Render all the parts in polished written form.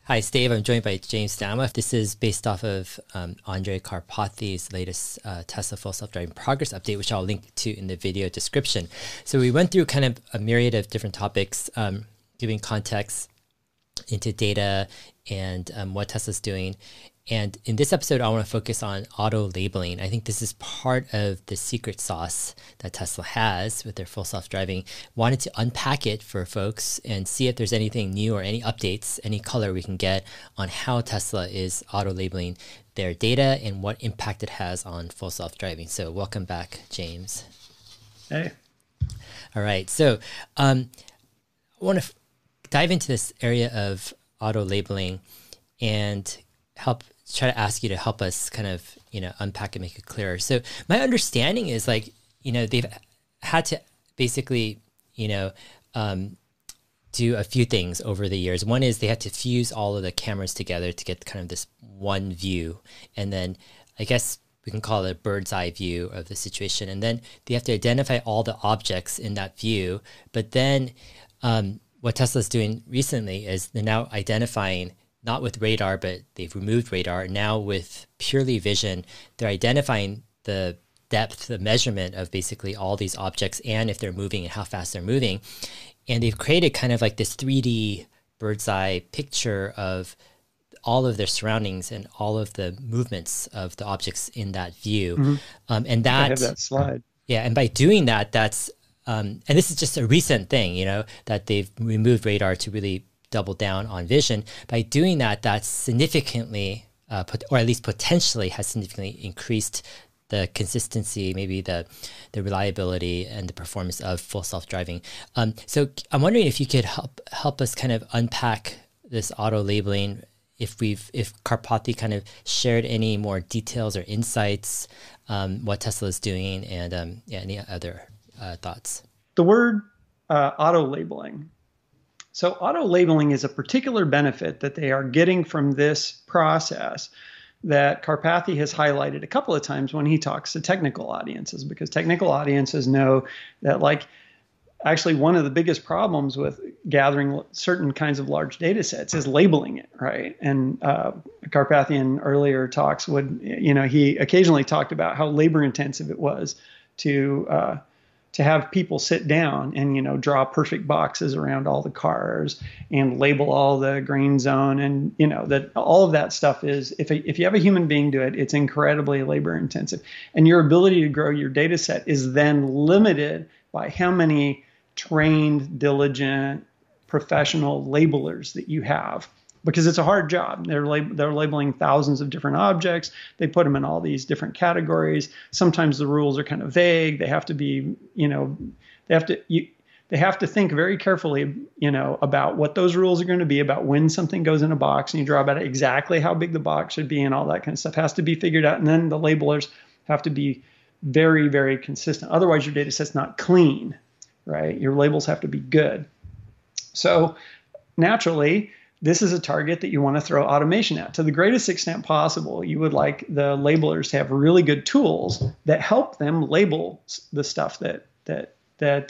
Hi, it's Dave. I'm joined by James Stanwa. This is based off of Andrej Karpathy's latest Tesla Full Self-Driving Progress Update, which I'll link to in the video description. So we went through kind of a myriad of different topics, giving context into data and what Tesla's doing. And in this episode, I want to focus on auto labeling. I think this is part of the secret sauce that Tesla has with their full self-driving. Wanted to unpack it for folks and see if there's anything new or any updates, any color we can get on how Tesla is auto labeling their data and what impact it has on full self-driving. So welcome back, James. Hey. All right. So I want to dive into this area of auto labeling and try to ask you to help us kind of, unpack and make it clearer. So my understanding is they've had to basically, do a few things over the years. One is they had to fuse all of the cameras together to get kind of this one view. And then I guess we can call it a bird's eye view of the situation. And then they have to identify all the objects in that view. But then what Tesla's doing recently is they're now identifying not with radar, but they've removed radar. Now with purely vision, they're identifying the depth, the measurement of basically all these objects and if they're moving and how fast they're moving. And they've created kind of like this 3D bird's eye picture of all of their surroundings and all of the movements of the objects in that view. Mm-hmm. And that, I have that slide. Yeah. And by doing that, that's, and this is just a recent thing, that they've removed radar to really double down on vision. By doing that, that's significantly, or at least potentially has significantly increased the consistency, maybe the reliability and the performance of full self-driving. So I'm wondering if you could help us kind of unpack this auto labeling, if Karpathy kind of shared any more details or insights, what Tesla is doing, and any other thoughts. The word auto labeling. So auto labeling is a particular benefit that they are getting from this process that Karpathy has highlighted a couple of times when he talks to technical audiences, because technical audiences know that actually one of the biggest problems with gathering certain kinds of large data sets is labeling it, right? And Karpathy in earlier talks he occasionally talked about how labor intensive it was to have people sit down and, draw perfect boxes around all the cars and label all the green zone. And, that all of that stuff is, if you have a human being do it, it's incredibly labor intensive. And your ability to grow your data set is then limited by how many trained, diligent, professional labelers that you have. Because it's a hard job. They're labeling thousands of different objects. They put them in all these different categories. Sometimes the rules are kind of vague. They have to be, they have to think very carefully, about what those rules are going to be, about when something goes in a box, and you draw about exactly how big the box should be, and all that kind of stuff has to be figured out. And then the labelers have to be very, very consistent. Otherwise, your data set's not clean, right? Your labels have to be good. So naturally, this is a target that you want to throw automation at. To the greatest extent possible, you would like the labelers to have really good tools that help them label the stuff that they're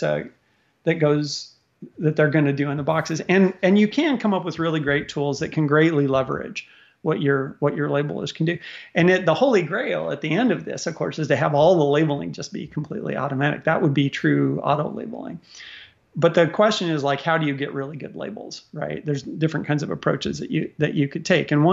going to do in the boxes. And you can come up with really great tools that can greatly leverage what your labelers can do. And the holy grail at the end of this, of course, is to have all the labeling just be completely automatic. That would be true auto labeling. But the question is how do you get really good labels, right? There's different kinds of approaches that you could take. And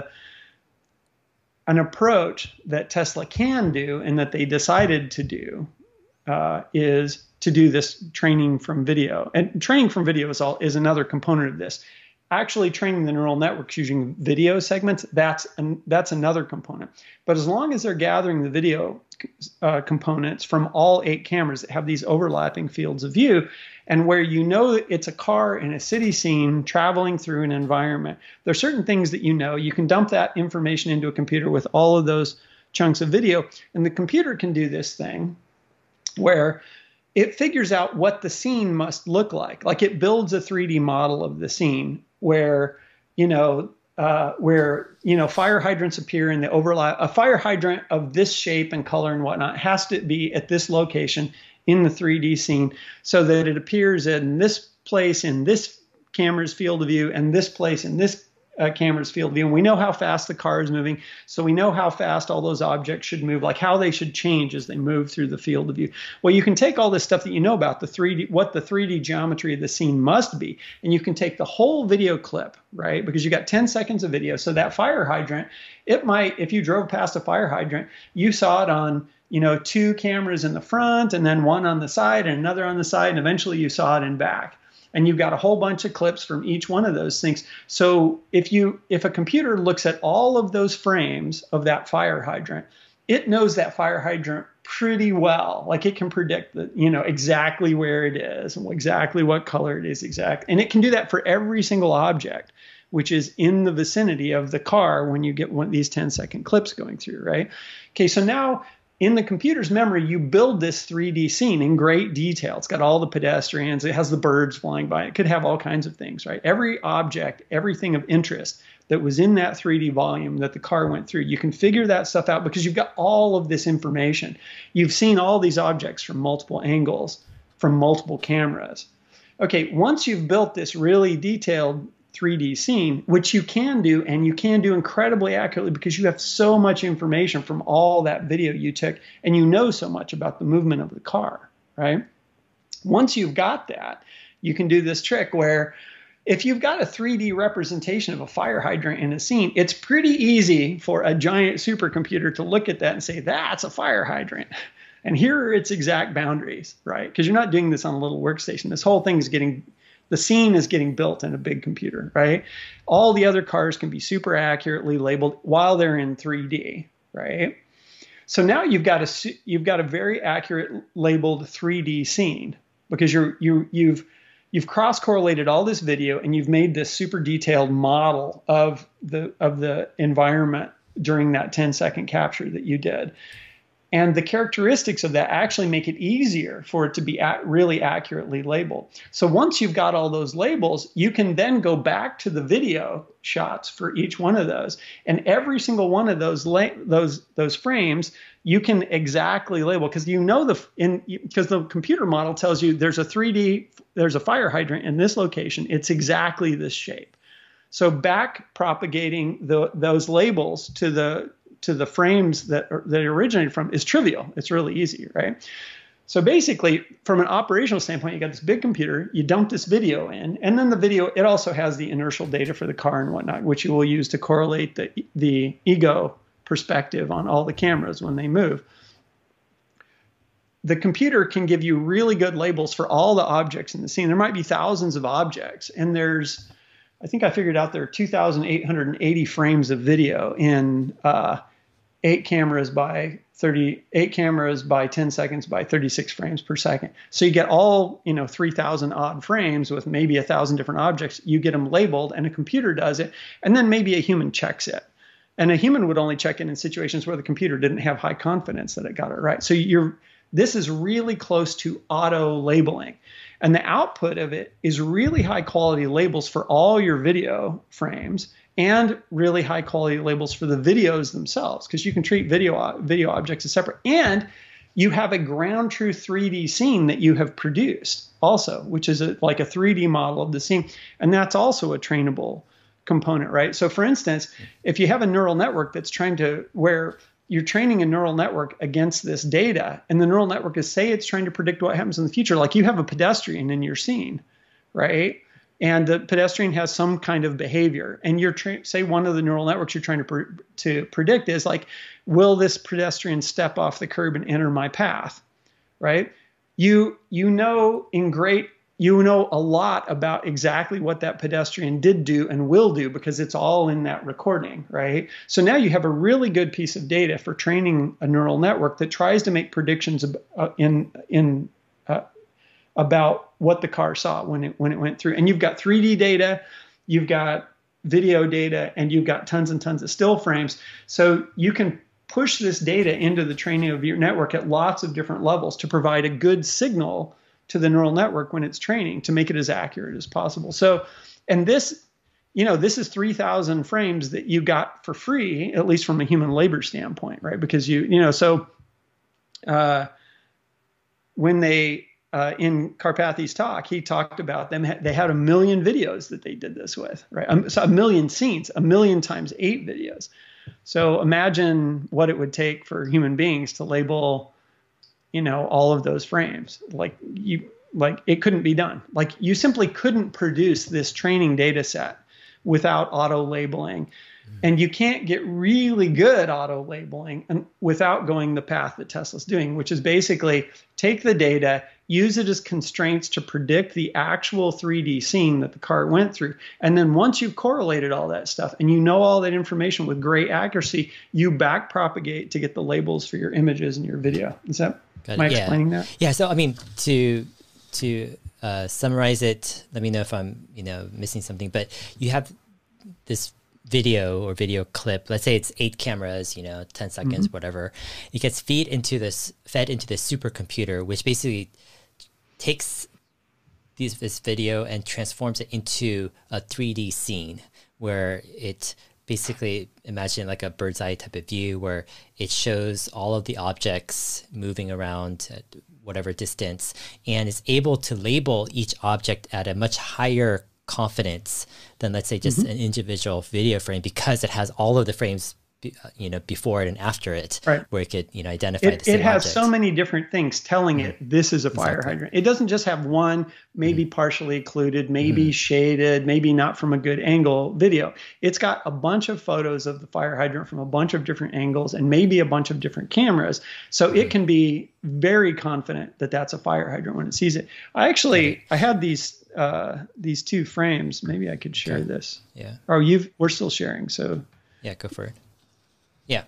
an approach that Tesla can do and that they decided to do is to do this training from video. And training from video is another component of this. Actually training the neural networks using video segments, that's another component. But as long as they're gathering the video components from all 8 cameras that have these overlapping fields of view, and where it's a car in a city scene traveling through an environment, there are certain things that you can dump that information into a computer with all of those chunks of video, and the computer can do this thing where it figures out what the scene must look like. Like it builds a 3D model of the scene where, fire hydrants appear in the overlap. A fire hydrant of this shape and color and whatnot has to be at this location in the 3D scene so that it appears in this place in this camera's field of view and this place in this camera's field of view, and we know how fast the car is moving. So we know how fast all those objects should move, like how they should change as they move through the field of view. Well, you can take all this stuff that you know about the 3D, what the 3D geometry of the scene must be, and you can take the whole video clip, right? Because you got 10 seconds of video. So that fire hydrant, it might, if you drove past a fire hydrant, you saw it on, you know, 2 cameras in the front and then 1 on the side and another on the side, and eventually you saw it in back. And you've got a whole bunch of clips from each one of those things. So if a computer looks at all of those frames of that fire hydrant, it knows that fire hydrant pretty well. Like it can predict the, you know, exactly where it is and exactly what color it is and it can do that for every single object, which is in the vicinity of the car when you get one of these 10-second clips going through, right? Okay, so now in the computer's memory, you build this 3D scene in great detail. It's got all the pedestrians. It has the birds flying by. It could have all kinds of things, right? Every object, everything of interest that was in that 3D volume that the car went through, you can figure that stuff out because you've got all of this information. You've seen all these objects from multiple angles, from multiple cameras. Okay, once you've built this really detailed 3D scene, which you can do, and you can do incredibly accurately because you have so much information from all that video you took, and you know so much about the movement of the car, right? Once you've got that, you can do this trick where if you've got a 3D representation of a fire hydrant in a scene, it's pretty easy for a giant supercomputer to look at that and say, that's a fire hydrant. And here are its exact boundaries, right? Because you're not doing this on a little workstation. This whole thing is the scene is getting built in a big computer, right? All the other cars can be super accurately labeled while they're in 3D, right? So now you've got a very accurate labeled 3D scene because you've cross-correlated all this video and you've made this super detailed model of the environment during that 10-second capture that you did. And the characteristics of that actually make it easier for it to be really accurately labeled. So once you've got all those labels, you can then go back to the video shots for each one of those. And every single one of those frames, you can exactly label because you know because the computer model tells you there's a fire hydrant in this location. It's exactly this shape. So back propagating those labels to the frames that it originated from is trivial. It's really easy, right? So basically, from an operational standpoint, you got this big computer, you dump this video in, and then the video, it also has the inertial data for the car and whatnot, which you will use to correlate the ego perspective on all the cameras when they move. The computer can give you really good labels for all the objects in the scene. There might be thousands of objects, and I think I figured out there are 2,880 frames of video in 8 cameras by 10 seconds by 36 frames per second. So you get all, 3,000 odd frames with maybe 1,000 different objects. You get them labeled and a computer does it. And then maybe a human checks it. And a human would only check it in situations where the computer didn't have high confidence that it got it right. So this is really close to auto labeling. And the output of it is really high quality labels for all your video frames and really high quality labels for the videos themselves, because you can treat video objects as separate. And you have a ground truth 3D scene that you have produced also, which is like a 3D model of the scene. And that's also a trainable component, right? So for instance, if you have a neural network where you're training a neural network against this data, and the neural network it's trying to predict what happens in the future, like you have a pedestrian in your scene, right? And the pedestrian has some kind of behavior, and say one of the neural networks you're trying to predict is like, will this pedestrian step off the curb and enter my path, right? You know a lot about exactly what that pedestrian did do and will do because it's all in that recording, right? So now you have a really good piece of data for training a neural network that tries to make predictions about what the car saw when it went through. And you've got 3D data, you've got video data, and you've got tons and tons of still frames. So you can push this data into the training of your network at lots of different levels to provide a good signal to the neural network when it's training to make it as accurate as possible. So, and this is 3,000 frames that you got for free, at least from a human labor standpoint, right? Because when in Karpathy's talk, he talked about them. They had 1 million videos that they did this with, right? So 1 million scenes, 1 million times 8 videos. So imagine what it would take for human beings to label, all of those frames. Like it couldn't be done. Like you simply couldn't produce this training data set without auto labeling. And you can't get really good auto labeling without going the path that Tesla's doing, which is basically take the data, use it as constraints to predict the actual 3D scene that the car went through. And then once you've correlated all that stuff and you know all that information with great accuracy, you back propagate to get the labels for your images and your video. Am I explaining that? Yeah. So, I mean, to summarize it, let me know if I'm, missing something, but you have this video clip, let's say it's 8 cameras, 10 seconds, whatever. It gets fed into this supercomputer, which basically takes this video and transforms it into a 3D scene where it basically, imagine like a bird's eye type of view where it shows all of the objects moving around at whatever distance and is able to label each object at a much higher confidence than, let's say, just an individual video frame, because it has all of the frames before it and after it, right, where it could identify the same It has object. So many different things telling it this is a fire hydrant. It doesn't just have one, maybe partially occluded, maybe shaded, maybe not from a good angle video. It's got a bunch of photos of the fire hydrant from a bunch of different angles and maybe a bunch of different cameras. So it can be very confident that that's a fire hydrant when it sees it. I had these 2 frames. Maybe I could share this. Yeah. Oh, we're still sharing. So yeah, go for it. Yeah.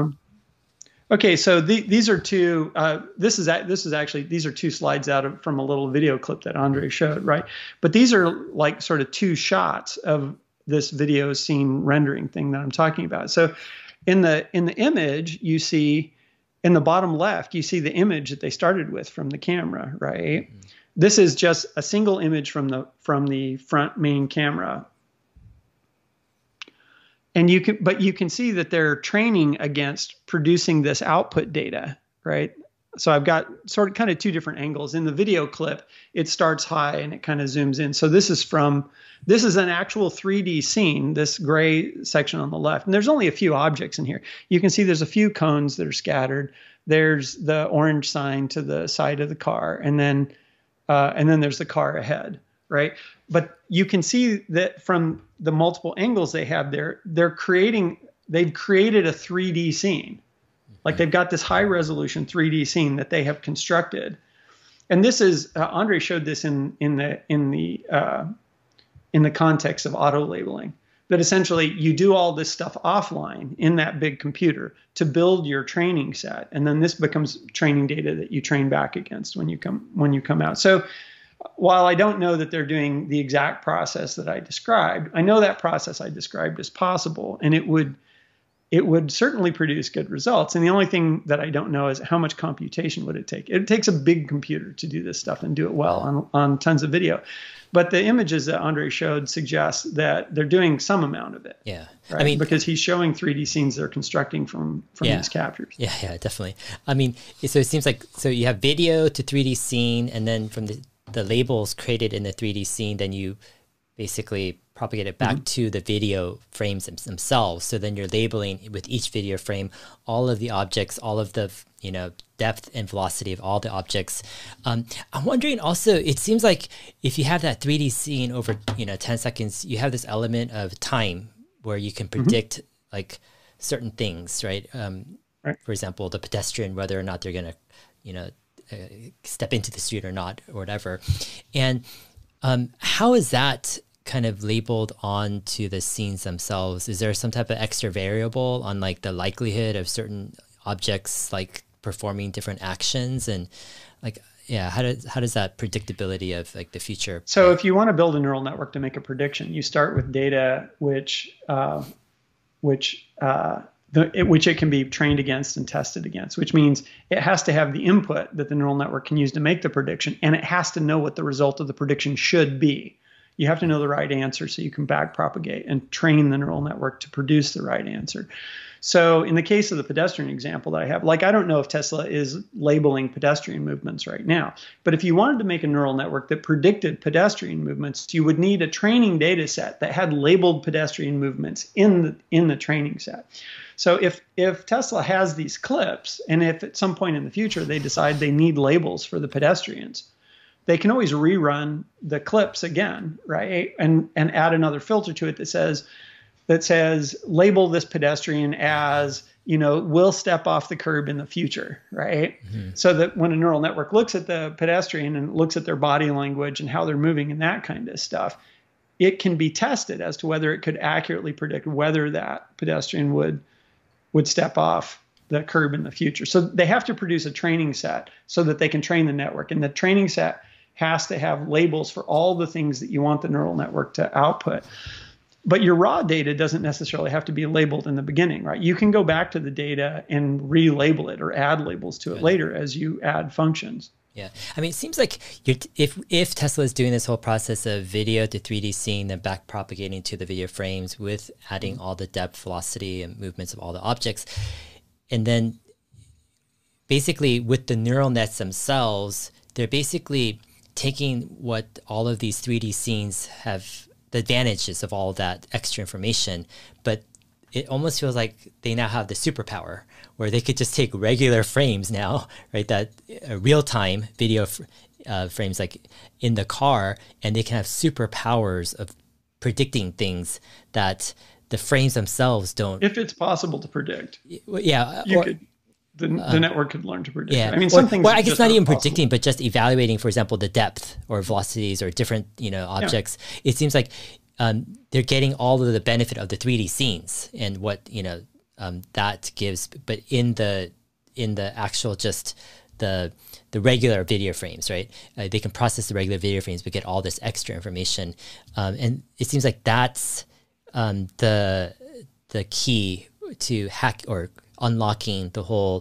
Okay, so these are 2. This is actually, these are 2 slides from a little video clip that Andre showed, right? But these are like sort of 2 shots of this video scene rendering thing that I'm talking about. So in the image, you see in the bottom left, you see the image that they started with from the camera, right? This is just a single image from the front main camera. And you can see that they're training against producing this output data, right? So I've got kind of 2 different angles. In the video clip, it starts high and it kind of zooms in. So this is an actual 3D scene, this gray section on the left. And there's only a few objects in here. You can see there's a few cones that are scattered. There's the orange sign to the side of the car, and then there's the car ahead, right? But you can see that from the multiple angles they have there, they've created a 3D scene. Like they've got this high resolution 3D scene that they have constructed. And this is, Andre showed this in the context of auto labeling, that essentially you do all this stuff offline in that big computer to build your training set. And then this becomes training data that you train back against when you come out. So while I don't know that they're doing the exact process that I described, I know that process I described is possible, and it would certainly produce good results. And the only thing that I don't know is how much computation would it take. It takes a big computer to do this stuff and do it well on tons of video. But the images that Andre showed suggest that they're doing some amount of it. Yeah. Right? I mean, because he's showing 3D scenes they're constructing from these captures. Yeah, definitely. I mean, so it seems like, so you have video to 3D scene, and then from the labels created in the 3D scene, then you basically propagate it back to the video frames themselves. So then you're labeling with each video frame all of the objects, all of the depth and velocity of all the objects. I'm wondering also, it seems like if you have that 3D scene over 10 seconds, you have this element of time where you can predict like certain things, right? Right. For example, the pedestrian, whether or not they're going to step into the street or not, or whatever. And how is that kind of labeled onto the scenes themselves? Is there some type of extra variable on like the likelihood of certain objects like performing different actions? And like, yeah, how does that predictability of like the future? So if you want to build a neural network to make a prediction, you start with data which it can be trained against and tested against, which means it has to have the input that the neural network can use to make the prediction, and it has to know what the result of the prediction should be. You have to know the right answer so you can back propagate and train the neural network to produce the right answer. So in the case of the pedestrian example that I have, like, I don't know if Tesla is labeling pedestrian movements right now, but if you wanted to make a neural network that predicted pedestrian movements, you would need a training data set that had labeled pedestrian movements in the training set. So if Tesla has these clips, and if at some point in the future they decide they need labels for the pedestrians, they can always rerun the clips again, right? And add another filter to it that says label this pedestrian as, will step off the curb in the future, right? Mm-hmm. So that when a neural network looks at the pedestrian and looks at their body language and how they're moving and that kind of stuff, it can be tested as to whether it could accurately predict whether that pedestrian would step off the curb in the future. So they have to produce a training set so that they can train the network. And the training set has to have labels for all the things that you want the neural network to output. But your raw data doesn't necessarily have to be labeled in the beginning, right? You can go back to the data and relabel it or add labels to it later as you add functions. Yeah, I mean, it seems like if Tesla is doing this whole process of video to 3D seeing, then back propagating to the video frames with adding all the depth, velocity, and movements of all the objects, and then basically with the neural nets themselves, they're basically taking what all of these 3D scenes have, the advantages of all of that extra information, but it almost feels like they now have the superpower where they could just take regular frames now, right? That real-time video frames like in the car, and they can have superpowers of predicting things that the frames themselves don't. If it's possible to predict. Yeah. The network could learn to predict. Yeah. I mean, some things. Well, I guess not even predicting, but just evaluating, for example, the depth or velocities or different, objects. Yeah. It seems like they're getting all of the benefit of the 3D scenes and what that gives, but in the actual just the regular video frames, right? They can process the regular video frames, but get all this extra information, and it seems like that's the key to hack or unlocking the whole,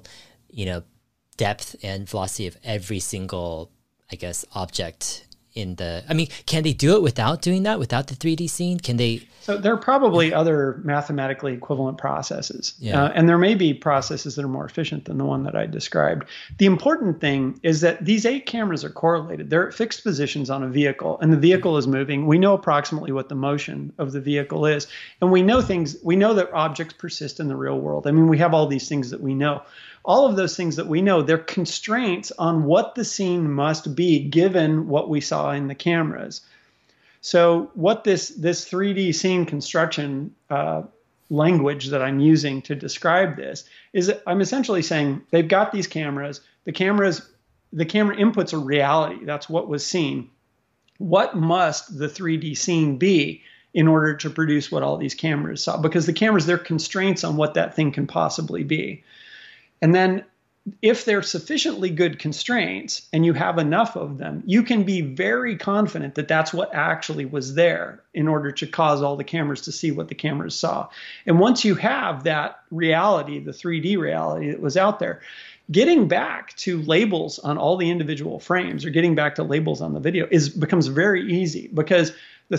depth and velocity of every single, I guess, object in the. I mean, can they do it without doing that? Without the 3D scene, can they? So there are probably other mathematically equivalent processes, yeah. And there may be processes that are more efficient than the one that I described. The important thing is that these 8 cameras are correlated. They're at fixed positions on a vehicle, and the vehicle is moving. We know approximately what the motion of the vehicle is, and we know that objects persist in the real world. I mean, we have all these things that we know. All of those things that we know, they're constraints on what the scene must be given what we saw in the cameras. So what this 3D scene construction language that I'm using to describe this is that I'm essentially saying they've got these cameras. The camera inputs a reality. That's what was seen. What must the 3D scene be in order to produce what all these cameras saw? Because the cameras, they're constraints on what that thing can possibly be. And then if they're sufficiently good constraints and you have enough of them, you can be very confident that that's what actually was there in order to cause all the cameras to see what the cameras saw. And once you have that reality, the 3D reality that was out there, getting back to labels on all the individual frames or getting back to labels on the video becomes very easy, because the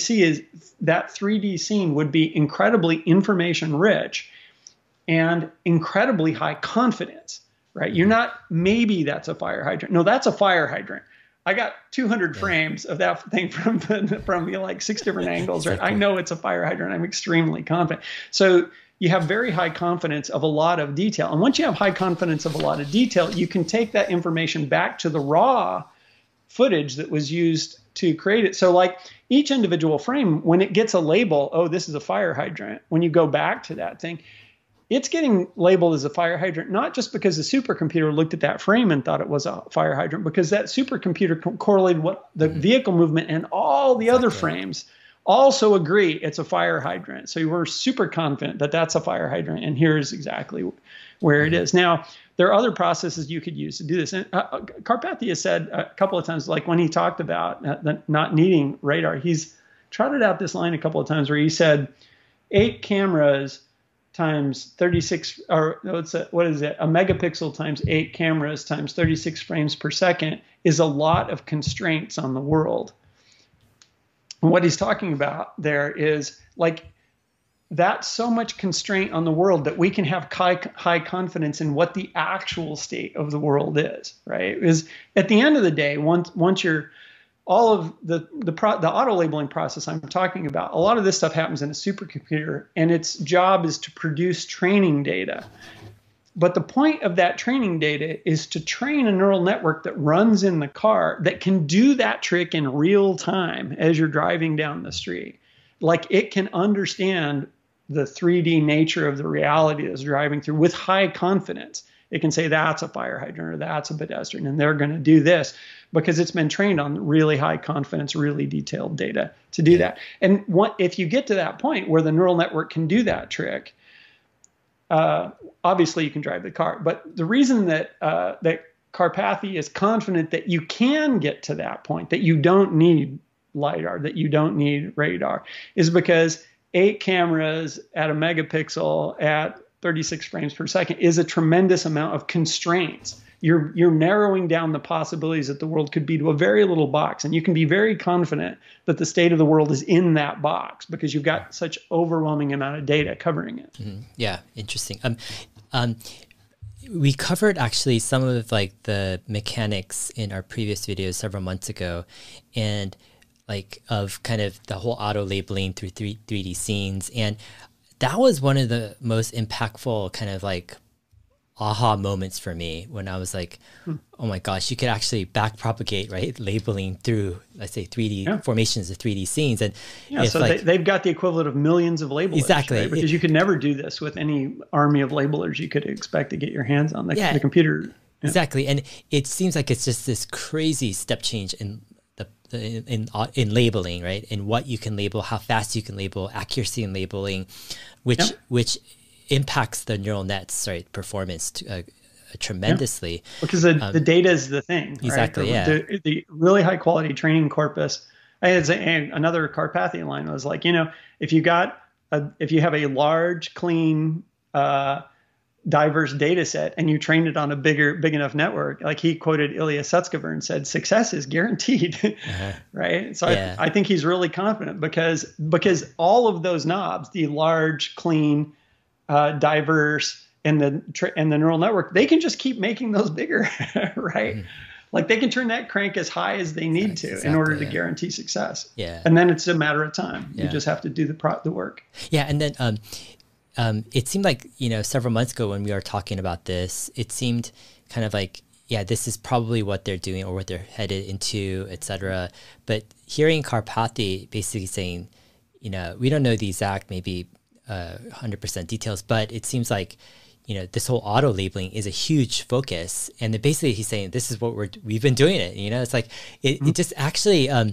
3D scene would be incredibly information rich and incredibly high confidence, right? You're not, maybe that's a fire hydrant. No, that's a fire hydrant. I got 200 frames of that thing from like 6 different angles, right? I know it's a fire hydrant. I'm extremely confident. So you have very high confidence of a lot of detail. And once you have high confidence of a lot of detail, you can take that information back to the raw footage that was used to create it. So like each individual frame, when it gets a label, oh, this is a fire hydrant, when you go back to that thing, it's getting labeled as a fire hydrant, not just because the supercomputer looked at that frame and thought it was a fire hydrant, because that supercomputer correlated what the vehicle movement and all the other frames also agree it's a fire hydrant. So we're super confident that that's a fire hydrant, and here's exactly where it is. Now, there are other processes you could use to do this. And Karpathy said a couple of times, like when he talked about not needing radar, he's trotted out this line a couple of times where he said 8 cameras times 36, or what is it? A megapixel times 8 cameras times 36 frames per second is a lot of constraints on the world. And what he's talking about there is like that's so much constraint on the world that we can have high confidence in what the actual state of the world is, right? Is at the end of the day, once you're all of the auto labeling process I'm talking about, a lot of this stuff happens in a supercomputer, and its job is to produce training data. But the point of that training data is to train a neural network that runs in the car that can do that trick in real time as you're driving down the street. Like it can understand the 3D nature of the reality that's driving through with high confidence. It can say that's a fire hydrant or that's a pedestrian, and they're going to do this because it's been trained on really high confidence, really detailed data to do that. And if you get to that point where the neural network can do that trick, obviously you can drive the car. But the reason that Karpathy is confident that you can get to that point, that you don't need LiDAR, that you don't need radar, is because 8 cameras at a megapixel at 36 frames per second is a tremendous amount of constraints. You're narrowing down the possibilities that the world could be to a very little box, and you can be very confident that the state of the world is in that box because you've got such overwhelming amount of data covering it. Mm-hmm. Yeah, interesting. We covered actually some of like the mechanics in our previous videos several months ago, and like of kind of the whole auto labeling through 3D scenes, and that was one of the most impactful kind of like aha moments for me when I was like, oh my gosh, you could actually back propagate, right? Labeling through, let's say 3D formations of 3D scenes. And so like, they've got the equivalent of millions of labelers. Exactly. Right? Because you could never do this with any army of labelers you could expect to get your hands on the computer. Yeah. Exactly. And it seems like it's just this crazy step change in in labeling, right? In what you can label, how fast you can label, accuracy in labeling, which impacts the neural net's performance tremendously. Because the data is the thing. Exactly. Right? The really high quality training corpus. Another Karpathy line was like, if you have a large, clean, diverse data set and you trained it on a big enough network, like he quoted Ilya Sutskever and said, success is guaranteed, right? So I think he's really confident because all of those knobs, the large, clean, diverse, and the neural network, they can just keep making those bigger, right? Like they can turn that crank as high as they need to in order to guarantee success. Yeah. And then it's a matter of time. You just have to do the work. Yeah. And then, it seemed like, several months ago when we were talking about this, it seemed kind of like, this is probably what they're doing or what they're headed into, et cetera. But hearing Karpathy basically saying, we don't know the exact, maybe 100% details, but it seems like, this whole auto labeling is a huge focus. And then basically he's saying, this is what we've been doing it. It's like, it just actually, I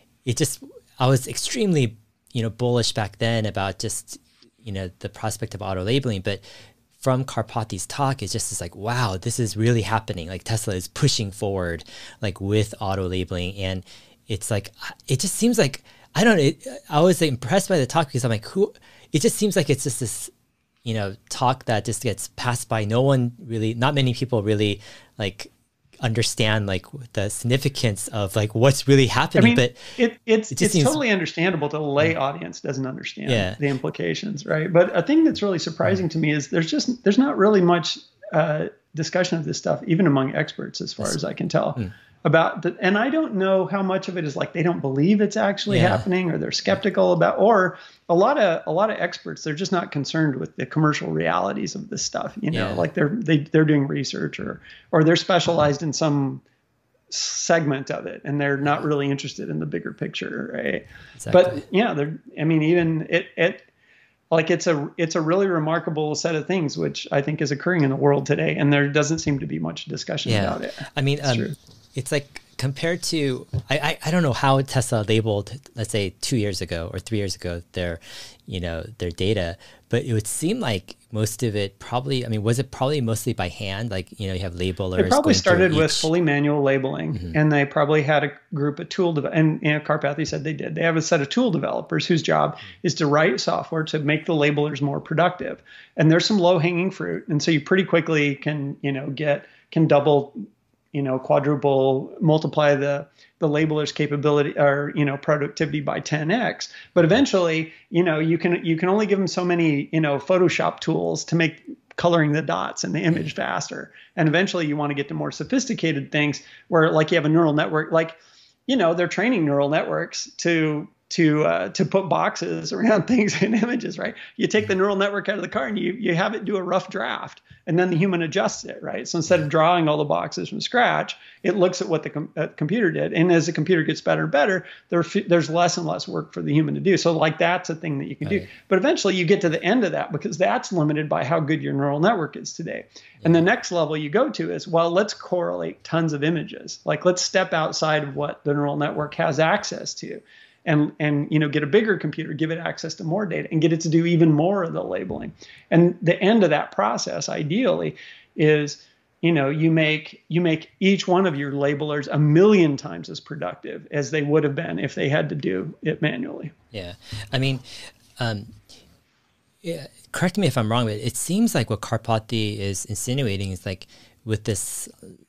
was extremely, bullish back then about just, the prospect of auto labeling, but from Karpathy's talk, it's just like, wow, this is really happening. Like Tesla is pushing forward, like with auto labeling. And it's like, it just seems like, I was impressed by the talk because I'm like, it just seems like it's just this, talk that just gets passed by. Not many people really like understand like the significance of like what's really happening. But it's totally understandable that a lay audience doesn't understand the implications, right? But a thing that's really surprising to me is there's not really much discussion of this stuff even among experts, as far as I can tell, about and I don't know how much of it is like they don't believe it's actually happening, or they're skeptical about, or a lot of experts, they're just not concerned with the commercial realities of this stuff. Like they're doing research or they're specialized in some segment of it and they're not really interested in the bigger picture, right? Exactly. But it's a really remarkable set of things which I think is occurring in the world today, and there doesn't seem to be much discussion about it. I mean, it's like compared to, I don't know how Tesla labeled, let's say 2 years ago or 3 years ago, their data, but it would seem like most of it probably, was it probably mostly by hand? Like, you have labelers. It probably started with fully manual labeling, and they probably had a group of and Karpathy said they did. They have a set of tool developers whose job is to write software to make the labelers more productive. And there's some low hanging fruit. And so you pretty quickly can double quadruple, multiply the labeler's capability or productivity by 10x. But eventually, you can only give them so many Photoshop tools to make coloring the dots in the image faster. And eventually, you want to get to more sophisticated things where, like, you have a neural network, like, they're training neural networks to put boxes around things in images, right? You take the neural network out of the car and you have it do a rough draft, and then the human adjusts it, right? So instead of drawing all the boxes from scratch, it looks at what the computer did. And as the computer gets better and better, there's less and less work for the human to do. So like that's a thing that you can do. But eventually you get to the end of that because that's limited by how good your neural network is today. And the next level you go to is, well, let's correlate tons of images. Like, let's step outside of what the neural network has access to. And get a bigger computer, give it access to more data, and get it to do even more of the labeling. And the end of that process, ideally, is you make each one of your labelers 1,000,000 times as productive as they would have been if they had to do it manually. Yeah, I mean, correct me if I'm wrong, but it seems like what Karpathy is insinuating is, like, with this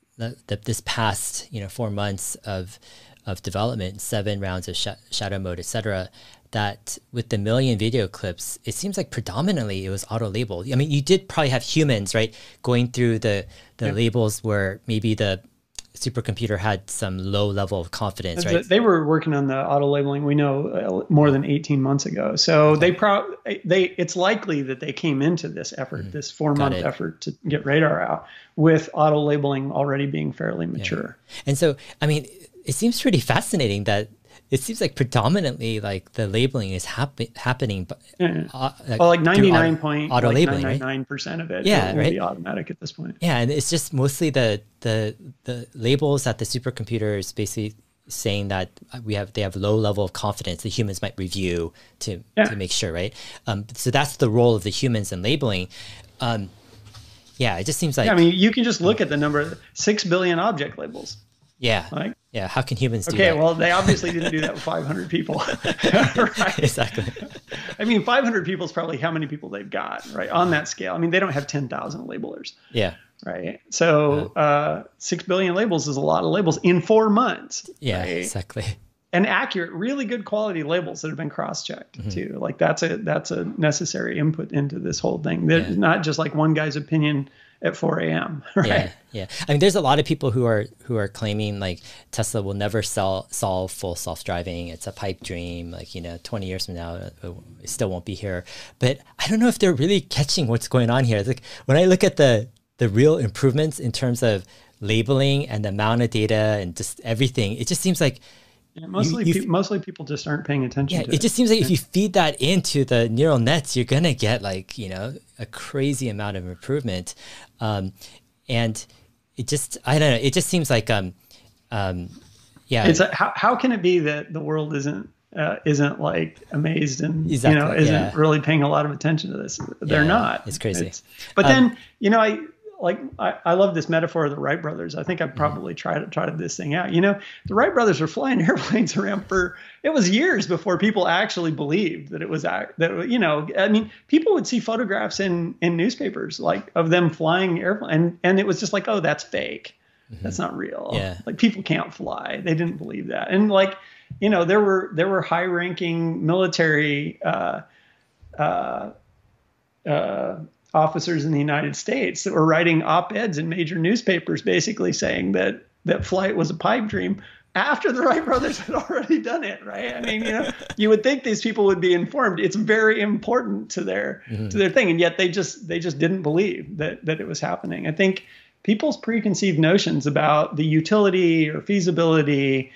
past 4 months of development, 7 rounds of shadow mode, etc., that with the 1,000,000 video clips, it seems like predominantly it was auto-labeled. I mean, you did probably have humans, right, going through the labels where maybe the supercomputer had some low level of confidence, right? They were working on the auto-labeling, we know, more than 18 months ago. So it's likely that they came into this effort, this 4-month effort to get radar out, with auto-labeling already being fairly mature. Yeah. And so, I mean, it seems pretty fascinating that it seems like predominantly, like, the labeling is happening, like 99.999% of it will be automatic at this point. Yeah, and it's just mostly the labels that the supercomputer is basically saying that they have low level of confidence the humans might review to make sure, right? So that's the role of the humans in labeling. It just seems like, I mean, you can just look at the number, 6 billion object labels. Yeah. How can humans do that? Okay, well, they obviously didn't do that with 500 people. Right? Exactly. I mean, 500 people is probably how many people they've got, right, on that scale. I mean, they don't have 10,000 labelers. Yeah. Right. So 6 billion labels is a lot of labels in 4 months. Yeah, right? Exactly. And accurate, really good quality labels that have been cross-checked too. Like, that's a necessary input into this whole thing. There's not just like one guy's opinion at 4 a.m. Right? Yeah. I mean, there's a lot of people who are claiming, like, Tesla will never solve full self-driving. It's a pipe dream. Like, 20 years from now, it still won't be here. But I don't know if they're really catching what's going on here. It's like, when I look at the real improvements in terms of labeling and the amount of data and just everything, it just seems like mostly people just aren't paying attention to it. It just seems like if you feed that into the neural nets, you're going to get, like, a crazy amount of improvement. And it just, I don't know, it just seems like, It's how can it be that the world isn't like amazed and, isn't really paying a lot of attention to this? They're not. It's crazy. But then, I love this metaphor of the Wright brothers. I think I've probably tried this thing out. The Wright brothers were flying airplanes around it was years before people actually believed that it was I mean, people would see photographs in newspapers, like, of them flying airplanes, and it was just like, oh, that's fake. That's not real. Yeah. Like, people can't fly. They didn't believe that. And, like, there were high-ranking military officers in the United States that were writing op-eds in major newspapers, basically saying that flight was a pipe dream after the Wright brothers had already done it, right? I mean, you would think these people would be informed. It's very important to their thing, and yet they just didn't believe that it was happening. I think people's preconceived notions about the utility or feasibility,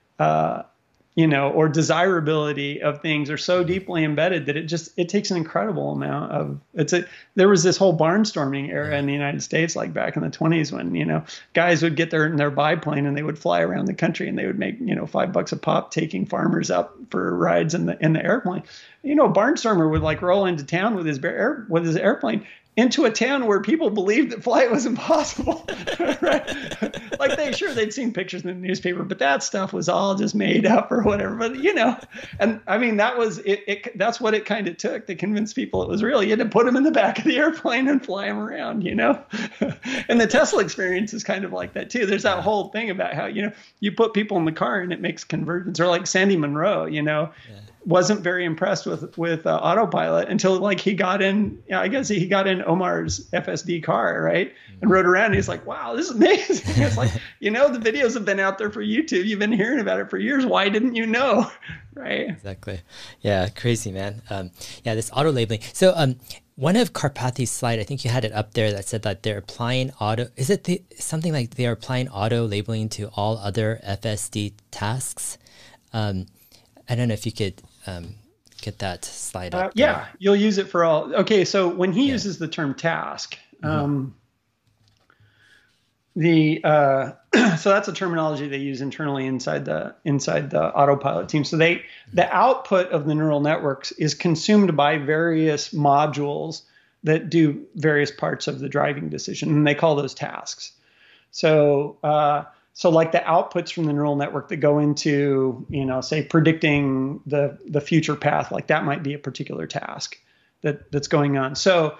or desirability of things are so deeply embedded that it takes an incredible amount of there was this whole barnstorming era in the United States, like back in the 20s, when, guys would get in their biplane and they would fly around the country and they would make, $5 a pop taking farmers up for rides in the airplane. A barnstormer would, like, roll into town with his airplane, into a town where people believed that flight was impossible. Right? Like they'd seen pictures in the newspaper, but that stuff was all just made up or whatever. But and I mean that was it. That's what it kind of took to convince people it was real. You had to put them in the back of the airplane and fly them around, And the Tesla experience is kind of like that too. There's that whole thing about how you put people in the car and it makes convergence, or like Sandy Munro, wasn't very impressed with autopilot until like he got in. I guess he got in Omar's FSD car, right, and rode around. And he's like, "Wow, this is amazing!" It's like, the videos have been out there for YouTube. You've been hearing about it for years. Why didn't you know? Right? Exactly. Yeah, crazy, man. This auto labeling. So, one of Karpathy's slide, I think you had it up there, that said that they're applying auto. Is it something like they are applying auto labeling to all other FSD tasks? I don't know if you could get that slide up. Yeah, you'll use it for all. Okay, so when he uses the term task, so that's a terminology they use internally inside the autopilot team. So the output of the neural networks is consumed by various modules that do various parts of the driving decision, and they call those tasks. So like the outputs from the neural network that go into, say predicting the future path, like that might be a particular task that's going on. So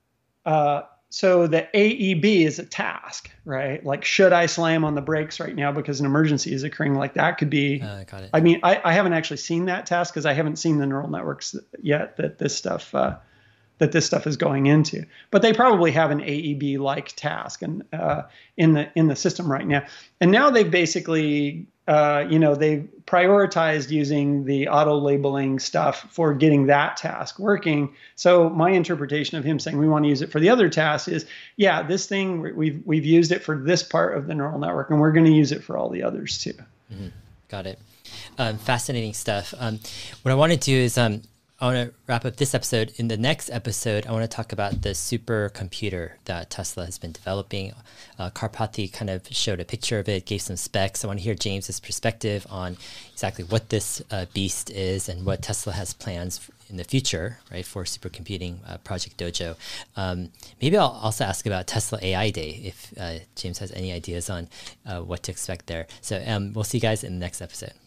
the AEB is a task, right? Like, should I slam on the brakes right now because an emergency is occurring? Like that could be, got it. I mean, I haven't actually seen that task because I haven't seen the neural networks yet that this stuff is going into, but they probably have an AEB like task and in the system right now. And now they've basically they've prioritized using the auto labeling stuff for getting that task working. So my interpretation of him saying we want to use it for the other tasks is, this thing we've used it for this part of the neural network, and we're going to use it for all the others too. Mm-hmm. Got it. Fascinating stuff. What I want to do is I want to wrap up this episode. In the next episode, I want to talk about the supercomputer that Tesla has been developing. Karpathy kind of showed a picture of it, gave some specs. I want to hear James's perspective on exactly what this beast is and what Tesla has plans in the future, right, for supercomputing, Project Dojo. Maybe I'll also ask about Tesla AI Day if James has any ideas on what to expect there. So we'll see you guys in the next episode.